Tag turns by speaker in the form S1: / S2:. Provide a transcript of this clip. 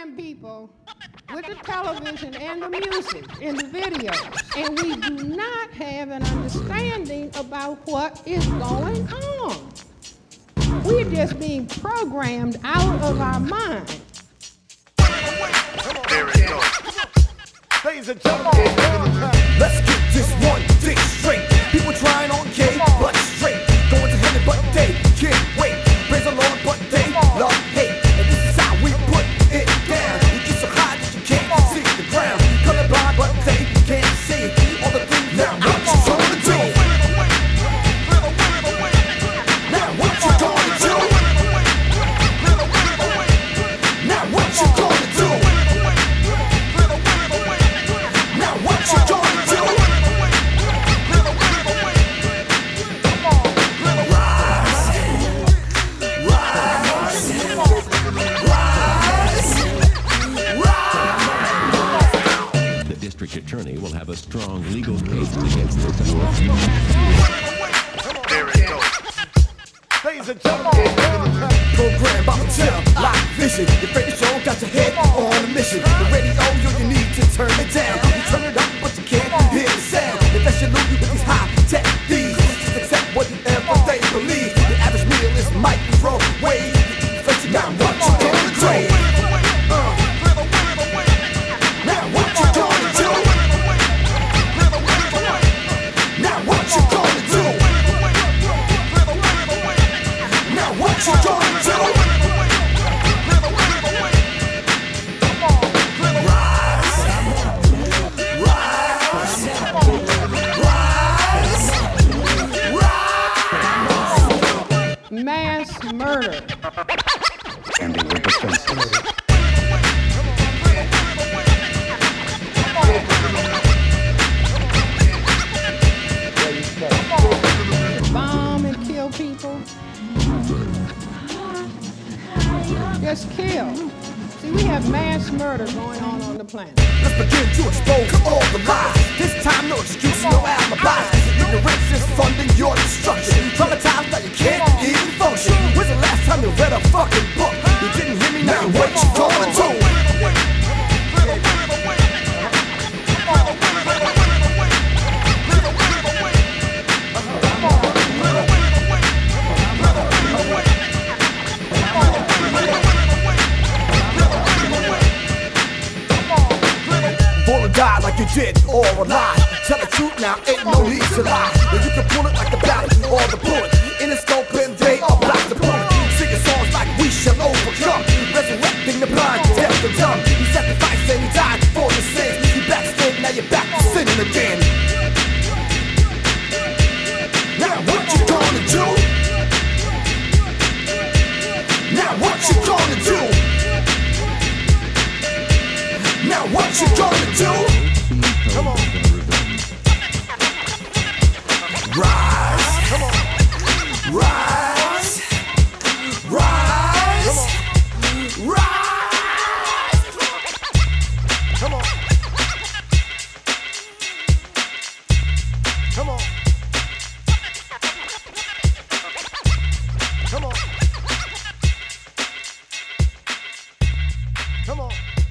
S1: program people with the television and the music and the videos, and we do not have an understanding about what is going on. We're just being programmed out of our mind.
S2: There it goes. Ladies and gentlemen,
S3: let's get this one thing straight. People trying on gay, but straight. Going to heaven, but they can't wait. Praise the Lord, but they love hate. And this is how we put it down. You get so high that you can't see the ground. Colorblind, but they can't see all the things that what you gonna do. Now what you gonna do? Now what you gonna do? Now what you gonna do?
S4: The district attorney will have a strong legal case against the fellow.
S2: there it goes. Ladies and gentlemen,
S3: Program by tell, like vision. Your favorite show got your head on a mission. The radio, you need to turn it down. You turn it up, but you can't hear the sound. If that's your loop with these high-tech D's, just accept whatever they believe. The average meal is microwave. But you got what you gonna do? Now what you gonna do? Now what you gonna do? Now what you gonna do?
S1: Mass murder.
S5: And they were defenseless.
S1: Bomb and kill people. Just kill. See, we have mass murder going on the planet.
S3: Let's begin to expose all the lies. This time no excuse, no alibis. Ignorance is funding your destruction. Traumatized that you can't even function. When's the last time you read a fucking book? You didn't hear me now, what you gonna do? Born to die like you did or alive. Tell the truth now, ain't no need to lie. But you can pull it like the ballot or the bullet. In a scope and they are block the bullet. Singing songs like we shall overcome. Resurrecting the blind, deaf and dumb. He sacrificed and he died for your sins. You backslid, now you're back to sinning again. Now what you gonna do? Now what you gonna do? Now what you gonna do?
S2: come on.
S3: Rise, come on. Rise, rise, rise.
S2: Come on. Come on. Come on. Come on.